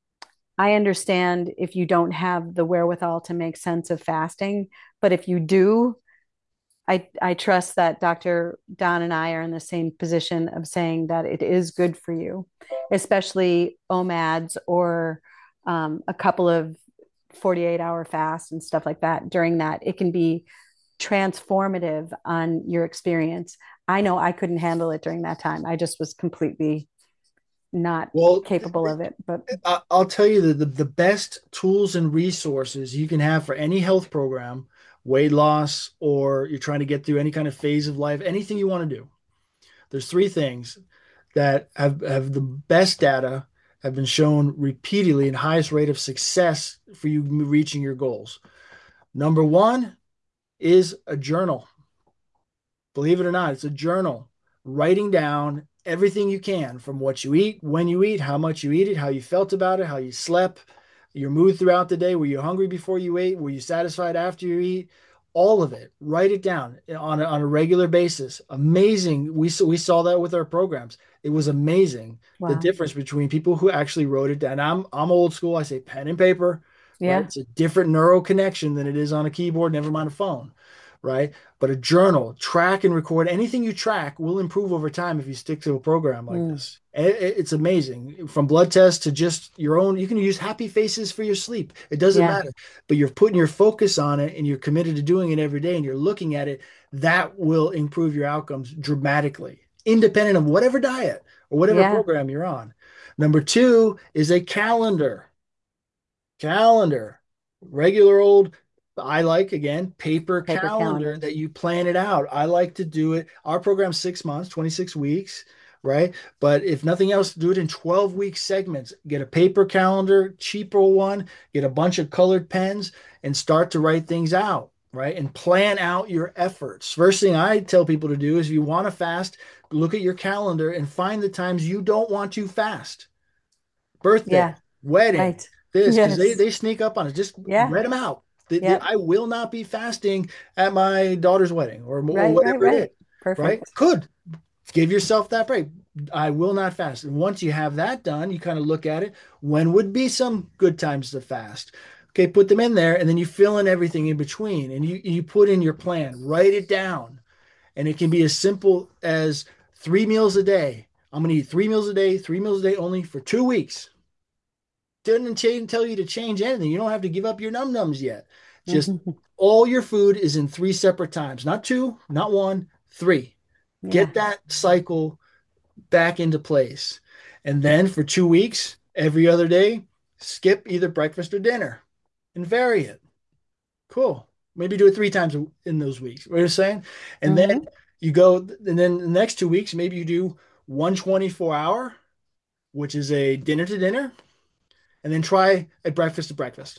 I understand if you don't have the wherewithal to make sense of fasting, but if you do, I, I trust that Doctor Don and I are in the same position of saying that it is good for you, especially O M A Ds or um, a couple of forty-eight hour fasts and stuff like that. During that, it can be transformative on your experience. I know I couldn't handle it during that time. I just was completely not Well, capable of it. But I- I'll tell you that the, the best tools and resources you can have for any health program, weight loss, or you're trying to get through any kind of phase of life, anything you want to do. There's three things that have, have the best data, have been shown repeatedly and highest rate of success for you reaching your goals. Number one is a journal. Believe it or not, it's a journal, writing down everything you can from what you eat, when you eat, how much you eat it, how you felt about it, how you slept, your mood throughout the day. Were you hungry before you ate? Were you satisfied after you eat? All of it. Write it down on a, on a regular basis. Amazing. We saw, we saw that with our programs. It was amazing the Wow. difference between people who actually wrote it down. I'm I'm old school. I say pen and paper, right? Yeah. It's a different neural connection than it is on a keyboard, never mind a phone, right? But a journal, track and record anything you track will improve over time if you stick to a program like Mm. this. It's amazing. From blood tests to just your own, you can use happy faces for your sleep. It doesn't Yeah. matter, but you're putting your focus on it and you're committed to doing it every day and you're looking at it. That will improve your outcomes dramatically, independent of whatever diet or whatever Yeah. program you're on. Number two is a calendar. Calendar. Regular old, I like again, paper Paper calendar calendars. that you plan it out. I like to do it. Our program's six months, twenty-six weeks, right? But if nothing else, do it in twelve week segments. Get a paper calendar, cheaper one, get a bunch of colored pens and start to write things out, right? And plan out your efforts. First thing I tell people to do is if you want to fast, look at your calendar and find the times you don't want to fast. Birthday, Yeah. wedding, Right. this, because they, Yes. they sneak up on us. Just Yeah. read them out. The- the- Yep. I will not be fasting at my daughter's wedding or, or Right. Right. whatever it is, Right. right? Perfect. Could give yourself that break. I will not fast. And once you have that done, you kind of look at it. When would be some good times to fast? Okay, put them in there, and then you fill in everything in between, and you you put in your plan. Write it down, and it can be as simple as three meals a day. I'm going to eat three meals a day, three meals a day only for two weeks. Didn't change, tell you to change anything. You don't have to give up your num nums yet. Just Mhm. all your food is in three separate times, not two, not one, three. Yeah. Get that cycle back into place. And then for two weeks, every other day, skip either breakfast or dinner and vary it. Cool. Maybe do it three times in those weeks. What you're saying? And then Hmm. you go, and then the next two weeks, maybe you do one twenty-four hour, which is a dinner to dinner, and then try a breakfast to breakfast.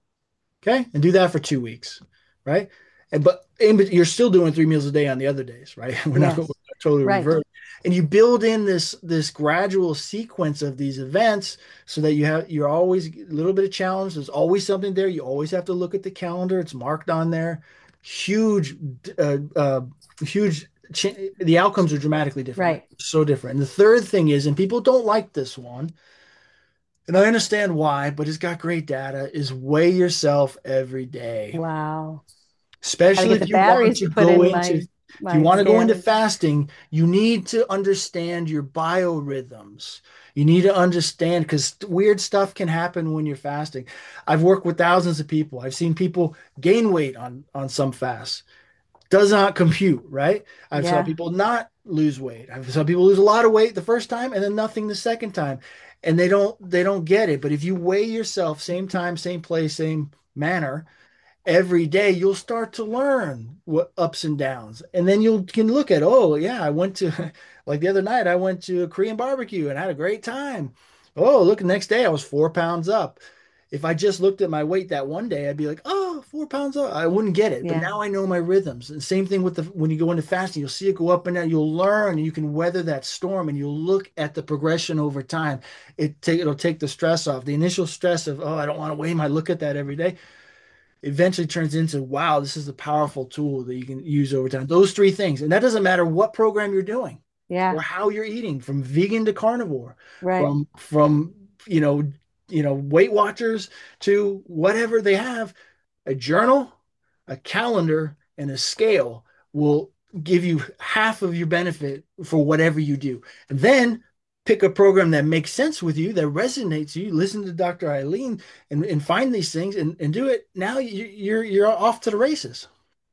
Okay. And do that for two weeks. Right. And but in, you're still doing three meals a day on the other days, right? We're not going to Yes. totally Right. revert. And you build in this this gradual sequence of these events so that you have you're always a little bit of challenge. There's always something there. You always have to look at the calendar. It's marked on there. Huge, uh, uh, huge. Ch- the outcomes are dramatically different. Like Right. so different. And the third thing is, and people don't like this one, and I understand why, but it's got great data, is weigh yourself every day. Wow. Got to Especially get the if you want batteries to put go in into, my if you my want to go into scale. fasting, you need to understand your biorhythms. You need to understand because weird stuff can happen when you're fasting. I've worked with thousands of people. I've seen people gain weight on on some fasts does not compute, right? I've saw Yeah. people not lose weight. I've saw people lose a lot of weight the first time and then nothing the second time. And they don't they don't get it. But if you weigh yourself same time, same place, same manner, every day you'll start to learn what ups and downs and then you can look at oh yeah I went to like the other night I went to a Korean barbecue and had a great time. Oh look, the next day I was four pounds up. If I just looked at my weight that one day I'd be like oh four pounds up, I wouldn't get it, but Yeah. now I know my rhythms. And same thing with the when you go into fasting, you'll see it go up and down. You'll learn and you can weather that storm and you'll look at the progression over time. It take it'll take the stress off, the initial stress of oh I don't want to weigh my look at that every day eventually turns into wow, this is a powerful tool that you can use over time. Those three things. And that doesn't matter what program you're doing Yeah. or how you're eating, from vegan to carnivore, Right. from from you know, you know, Weight Watchers to whatever they have, a journal, a calendar, and a scale will give you half of your benefit for whatever you do. And then pick a program that makes sense with you, that resonates with you. Listen to Doctor Eileen and, and find these things and, and do it. Now you, you're you're off to the races.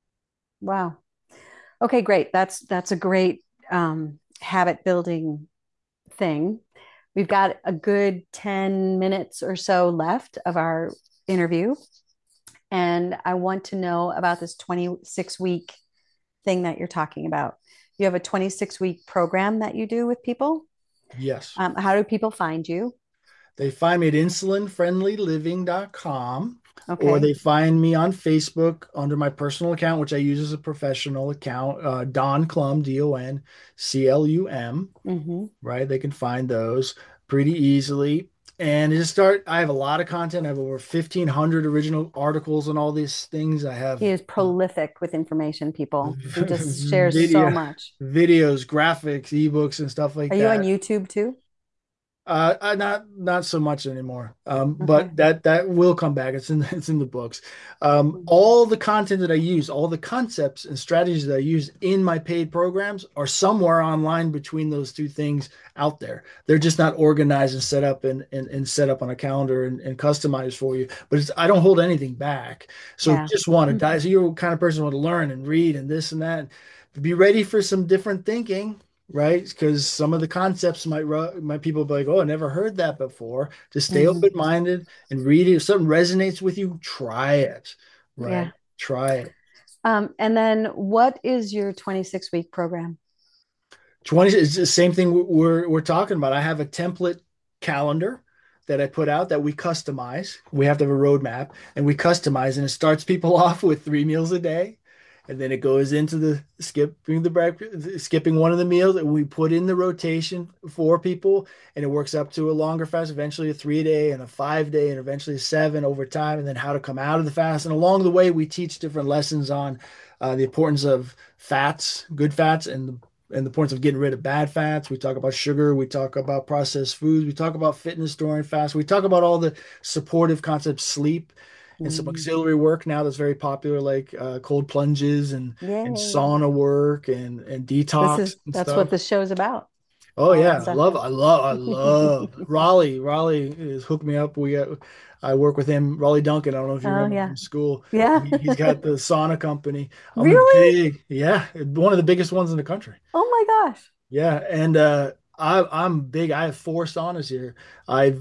Wow. Okay, great. That's that's a great um, habit building thing. We've got a good ten minutes or so left of our interview. And I want to know about this twenty-six week thing that you're talking about. You have a twenty-six week program that you do with people. Yes. Um, how do people find you? They find me at insulin friendly living dot com. or Okay. they find me on Facebook under my personal account, which I use as a professional account, uh, Don Clum, D O N C L U M, Hmm. right? They can find those pretty easily. And just start, I have a lot of content. I have over fifteen hundred original articles on all these things. I He have is uh, prolific with information, people. He just shares so video, much. videos, graphics, ebooks, and stuff Are like you on that. YouTube too? Uh, I, not not so much anymore. Um, Okay. but that that will come back. It's in it's in the books. Um, Mhm. all the content that I use, all the concepts and strategies that I use in my paid programs are somewhere online between those two things out there. They're just not organized and set up and and, and set up on a calendar and, and customized for you. But it's, I don't hold anything back. So Yeah. just want to Mhm. dive. So you're the kind of person who want to learn and read and this and that. Be ready for some different thinking, right? Because some of the concepts might might people be like, "Oh, I never heard that before." Just stay Mhm. open-minded and read it. If something resonates with you, try it, Yeah. right? Try it. Um, and then what is your twenty-six week program? twenty is the same thing we're we're talking about. I have a template calendar that I put out that we customize. We have to have a roadmap and we customize, and it starts people off with three meals a day. And then it goes into the skipping the breakfast, skipping one of the meals, and we put in the rotation for people, and it works up to a longer fast, eventually a three day and a five day, and eventually a seven over time, and then how to come out of the fast. And along the way, we teach different lessons on uh, the importance of fats, good fats, and the and the points of getting rid of bad fats. We talk about sugar. We talk about processed foods. We talk about fitness during fast. We talk about all the supportive concepts, sleep, and some Mm. auxiliary work now that's very popular, like uh, cold plunges and and Yay. sauna work and and This detox is and that's what stuff. this show's about. Oh All that yeah, I stuff. love, I love, I love Raleigh. Raleigh is hooked me up. We got, I work with him, Raleigh Duncan. I don't know if you Oh remember yeah. from school. Yeah. He, he's got the sauna company. I'm a Really? big, yeah, one of the biggest ones in the country. Oh my gosh. Yeah, and uh, I I'm big. I have four saunas here. I've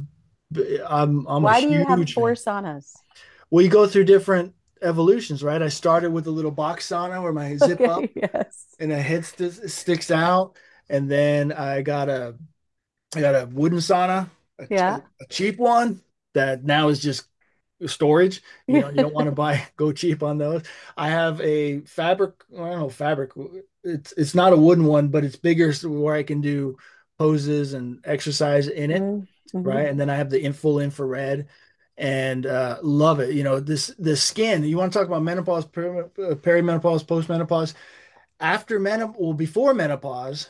I'm I'm a Why do you have huge four fan. saunas? Well, you go through different evolutions, right? I started with a little box sauna where my zip up Okay, yes. and a head st sticks out, and then I got a I got a wooden sauna, a, Yeah. a cheap one that now is just storage. You Yeah. know, you don't want to buy go cheap on those. I have a fabric, I don't know, fabric. It's it's not a wooden one, but it's bigger so where I can do poses and exercise in it, Mm-hmm. right? And then I have the in full infrared and uh love it. You know, this the skin, you want to talk about menopause, peri- uh, perimenopause, postmenopause, after menopause, well, before menopause,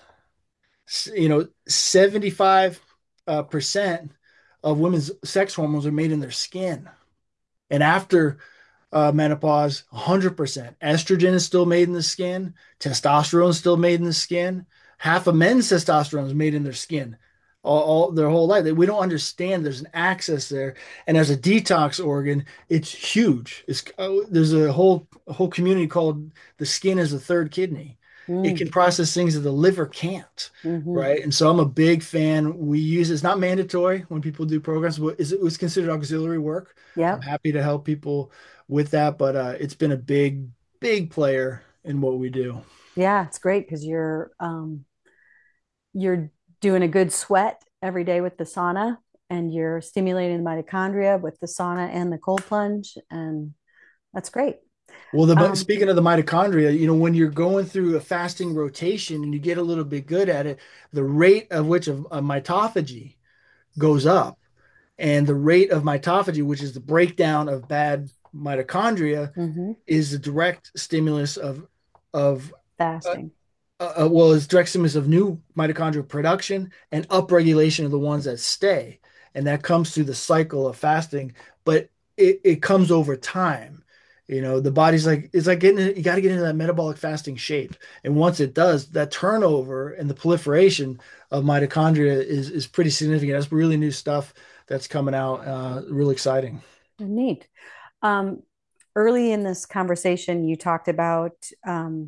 you know, seventy-five uh, percent of women's sex hormones are made in their skin. And after uh, menopause, one hundred percent. Estrogen is still made in the skin. Testosterone is still made in the skin. Half of men's testosterone is made in their skin all, all their whole life. We don't understand there's an access there. And as a detox organ, it's huge. It's uh, there's a whole a whole community called the skin is the third kidney. It Mm-hmm. can process things that the liver can't, Mm-hmm. right? And so I'm a big fan. We use it's not mandatory when people do programs, but it was considered auxiliary work. I'm Yep. happy to help people with that, but uh, it's been a big, big player in what we do. Yeah, it's great because you're um you're doing a good sweat every day with the sauna and you're stimulating the mitochondria with the sauna and the cold plunge and that's great. Well, the Um, speaking of the mitochondria, you know, when you're going through a fasting rotation and you get a little bit good at it, the rate of which of, of mitophagy goes up, and the rate of mitophagy, which is the breakdown of bad mitochondria, mhm. is a direct stimulus of of uh, Fasting. uh, well, it's direct stimulus of new mitochondrial production and upregulation of the ones that stay. And that comes through the cycle of fasting, but it, it comes over time. You know, the body's like, it's like getting, you got to get into that metabolic fasting shape. And once it does, that turnover and the proliferation of mitochondria is, is pretty significant. That's really new stuff that's coming out. Uh, really exciting. Neat. Um, Early in this conversation, you talked about um,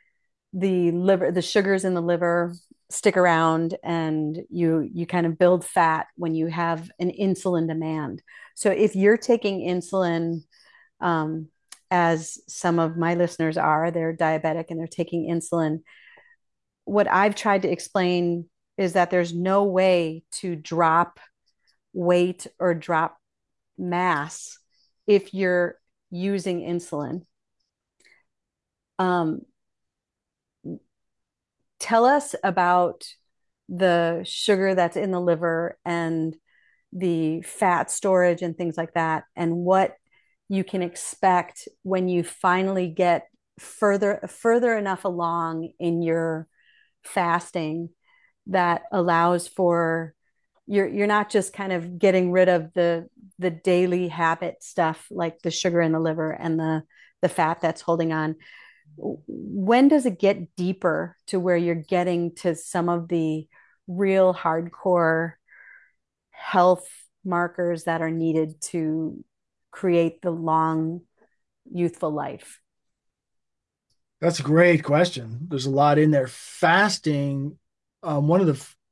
the liver, the sugars in the liver stick around, and you you kind of build fat when you have an insulin demand. So if you're taking insulin, um, as some of my listeners are, they're diabetic and they're taking insulin. What I've tried to explain is that there's no way to drop weight or drop mass if you're using insulin. Um, Tell us about the sugar that's in the liver and the fat storage and things like that, and what you can expect when you finally get further further enough along in your fasting that allows for you're you're not just kind of getting rid of the the daily habit stuff like the sugar in the liver and the the fat that's holding on. When does it get deeper to where you're getting to some of the real hardcore health markers that are needed to create the long youthful life? That's a great question. There's a lot in there. Fasting, um, one of the f-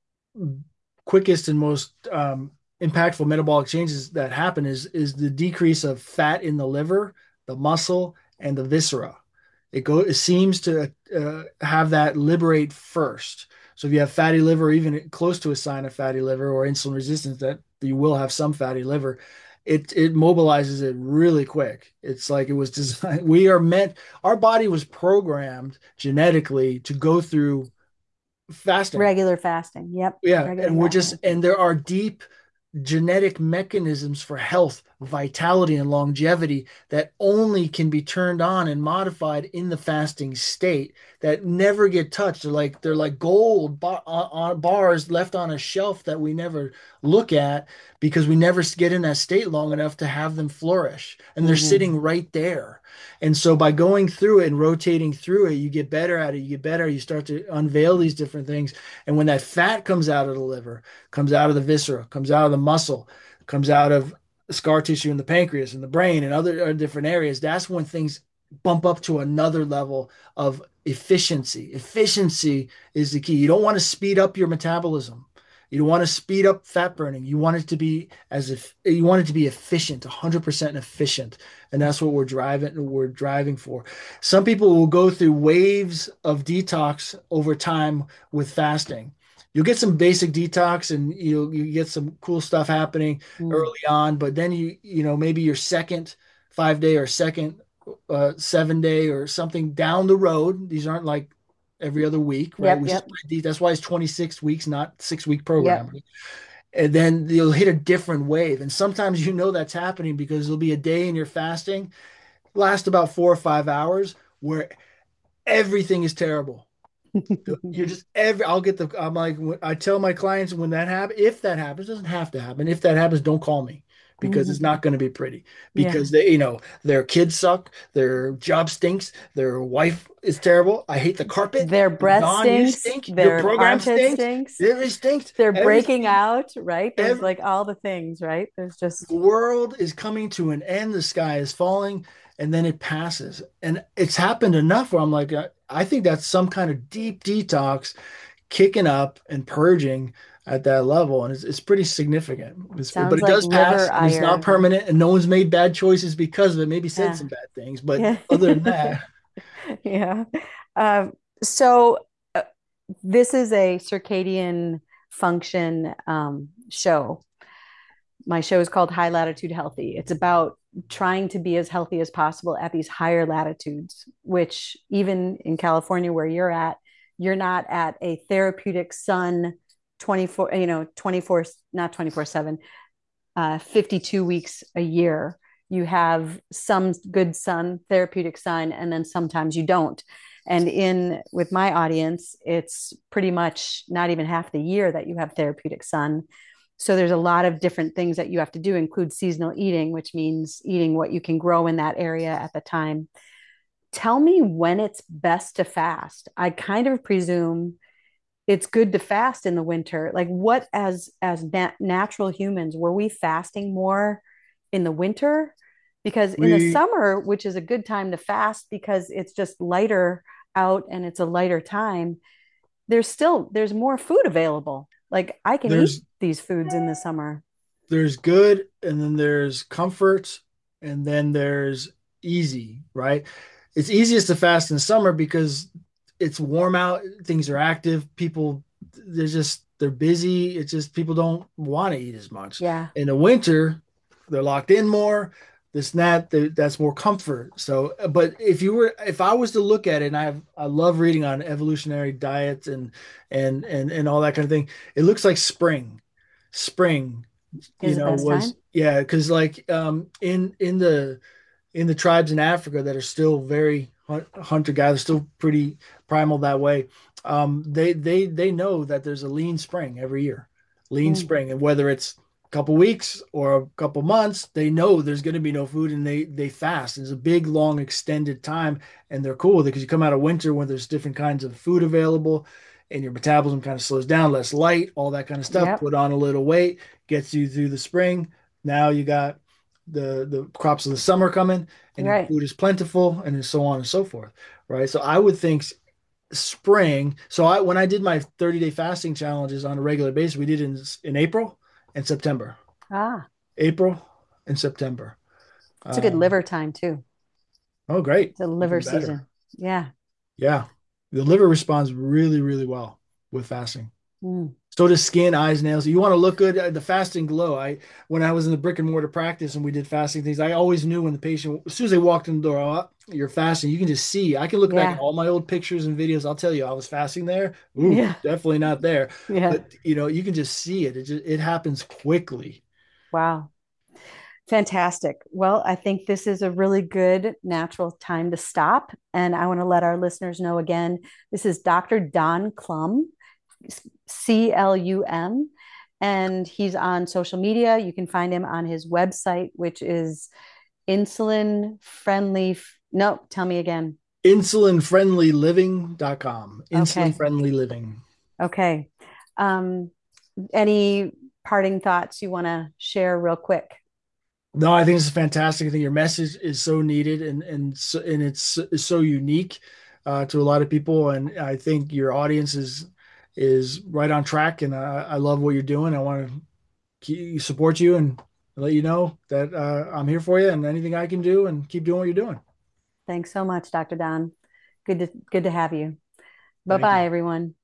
quickest and most um, impactful metabolic changes that happen is is the decrease of fat in the liver, the muscle, and the viscera. It go it seems to uh, have that liberate first. So if you have fatty liver, or even close to a sign of fatty liver or insulin resistance, that you will have some fatty liver. It it mobilizes it really quick. It's like it was designed. We are meant. Our body was programmed genetically to go through fasting. Regular fasting. Yep. Yeah, Regular and we're just fasting. and there are deep genetic mechanisms for health, vitality, and longevity that only can be turned on and modified in the fasting state that never get touched. They're like they're like gold bar, on, bars left on a shelf that we never look at because we never get in that state long enough to have them flourish. And they're Mm-hmm. sitting right there. And so by going through it and rotating through it, you get better at it. You get better. You start to unveil these different things. And when that fat comes out of the liver, comes out of the viscera, comes out of the muscle, comes out of scar tissue in the pancreas and the brain and other, other different areas, that's when things bump up to another level of efficiency. Efficiency is the key. You don't want to speed up your metabolism. You don't want to speed up fat burning. You want it to be as if you want it to be efficient, one hundred percent efficient. And that's what we're driving we're driving for. Some people will go through waves of detox over time with fasting. You'll get some basic detox and you you get some cool stuff happening Mm. early on, but then you you know maybe your second five day or second uh, seven day or something down the road. These aren't like every other week, right? Yep. We Yep. spread these. That's why it's twenty-six weeks, not six week program. Yep. And then you'll hit a different wave. And sometimes you know that's happening because there'll be a day in your fasting, last about four or five hours, where everything is terrible. You're just every. I'll get the. I'm like I tell my clients when that happens, if that happens, it doesn't have to happen. If that happens, don't call me because it's Mhm. not going to be pretty. Yeah. Because they, you know, their kids suck, their job stinks, their wife is terrible. I hate the carpet. Their breath Don, you stinks, stink. Your their program armpit stinks. stinks, It stinks. they're breaking Everything. out, right? There's Every like all the things, right? There's the just world is coming to an end. The sky is falling, and then it passes. And it's happened enough where I'm like, I, I think that's some kind of deep detox kicking up and purging at that level, and it's, it's pretty significant. It's, but sounds it like does pass, liver and it's not iron. permanent, and no one's made bad choices because of it. Maybe said Yeah. some bad things, but Yeah. other than that, Yeah. Um, so uh, this is a circadian function um, show. My show is called High Latitude Healthy. It's about trying to be as healthy as possible at these higher latitudes, which even in California where you're at, you're not at a therapeutic sun twenty-four, you know, twenty-four, not twenty-four seven, uh, fifty-two weeks a year. You have some good sun, therapeutic sun, and then sometimes you don't. And in with my audience, it's pretty much not even half the year that you have therapeutic sun. So there's a lot of different things that you have to do, include seasonal eating, which means eating what you can grow in that area at the time. Tell me when it's best to fast. I kind of presume it's good to fast in the winter. Like what as as nat- natural humans were we fasting more in the winter? Because in the we summer, which is a good time to fast because it's just lighter out and it's a lighter time, there's still there's more food available. Like I can eat there's these foods in the summer. there's good, and then there's comfort, and then there's easy, right? It's easiest to fast in summer because it's warm out, things are active, people they're just they're busy. It's just people don't want to eat as much. Yeah. In the winter, they're locked in more. this and that, th- that's more comfort. So, but if you were, if I was to look at it, and I have, I love reading on evolutionary diets and and and and all that kind of thing. It looks like spring, spring, you Is the know, best was time. yeah, because like um in in the in the tribes in Africa that are still very hunter gatherer, still pretty primal that way. Um, they they they know that there's a lean spring every year, lean Mm, spring, and whether it's a couple weeks or a couple months, they know there's going to be no food, and they they fast. It's a big, long, extended time, and they're cool with it because you come out of winter when there's different kinds of food available, and your metabolism kind of slows down, less light, all that kind of stuff. yep. Put on a little weight, gets you through the spring. Now you got the the crops of the summer coming and your Right. food is plentiful and so on and so forth, right? So I would think spring. So I when I did my thirty day fasting challenges on a regular basis, we did in in April and September. Ah, April and September. it's a good Um, liver time too. oh, great. It's a liver Even better. season. Yeah. Yeah. The liver responds really, really well with fasting. Mm, So does skin, eyes, nails. You want to look good. uh, The fasting glow. I when I was in the brick and mortar practice and we did fasting things, I always knew when the patient, as soon as they walked in the door, oh, you're fasting. You can just see. I can look back at yeah. all my old pictures and videos. I'll tell you, I was fasting there. Ooh, Yeah. definitely not there. Yeah. But you know, you can just see it. It just it happens quickly. Wow. Fantastic. Well, I think this is a really good natural time to stop. And I want to let our listeners know again, this is Doctor Don Clum, C L U M, and he's on social media. You can find him on his website, which is insulin friendly. No, tell me again. insulin friendly living dot com. Insulin Okay. friendly living. Okay. Um, any parting thoughts you want to share real quick? No, I think this is fantastic. I think your message is so needed and and so, and it's, it's so unique uh, to a lot of people, and I think your audience is is right on track. And I, I love what you're doing. I want to keep, support you and let you know that uh, I'm here for you and anything I can do, and keep doing what you're doing. Thanks so much, Doctor Don. Good to good to have you. Bye Thank you. bye, everyone.